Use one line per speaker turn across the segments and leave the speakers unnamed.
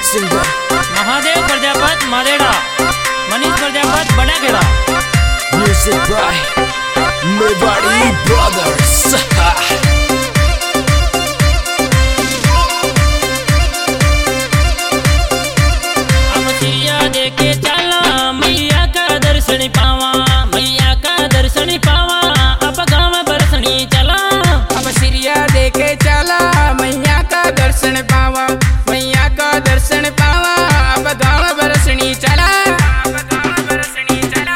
Singer
Mahadev Prajapat Madera, Manish Prajapat Banakheda.
Music by Mewari brothers.
अब सिरिया देके चला मैया का दर्शन पावा, मैया का दर्शन पावा। अब गाँव बरसनी चला,
अब सिरिया देके चला मैया का दर्शन पावा, मैया का दर्शन पावा। अब गाँव बरसनी चला, अब गाँव बरसनी चला।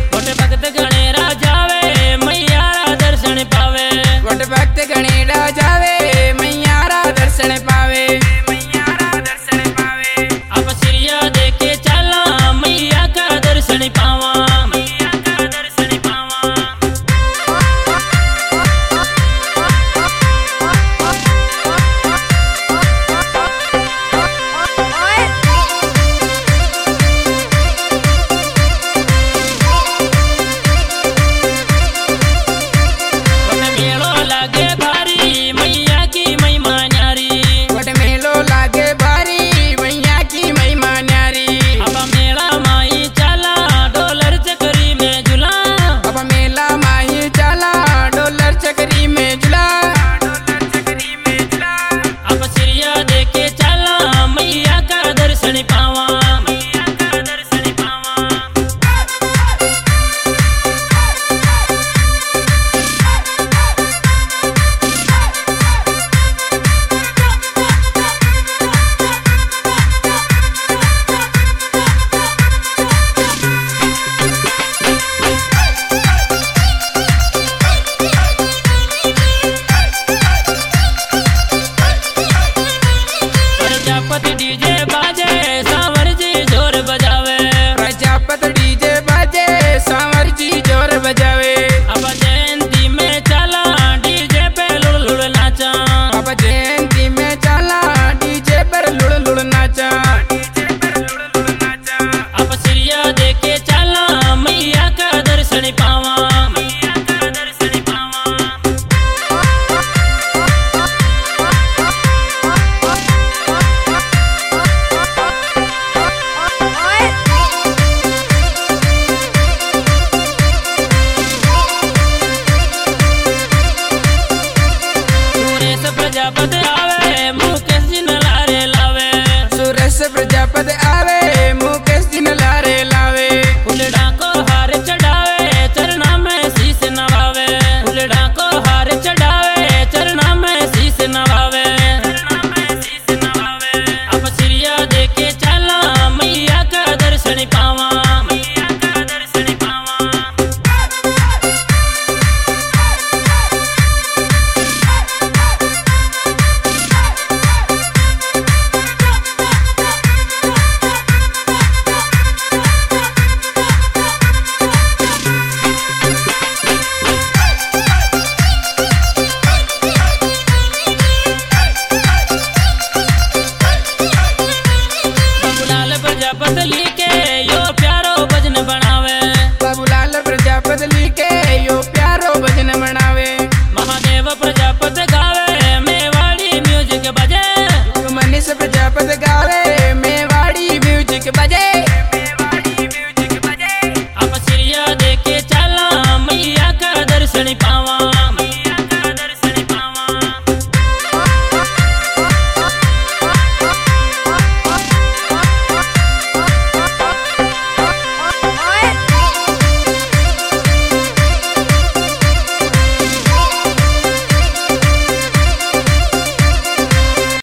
भक्त गणेरा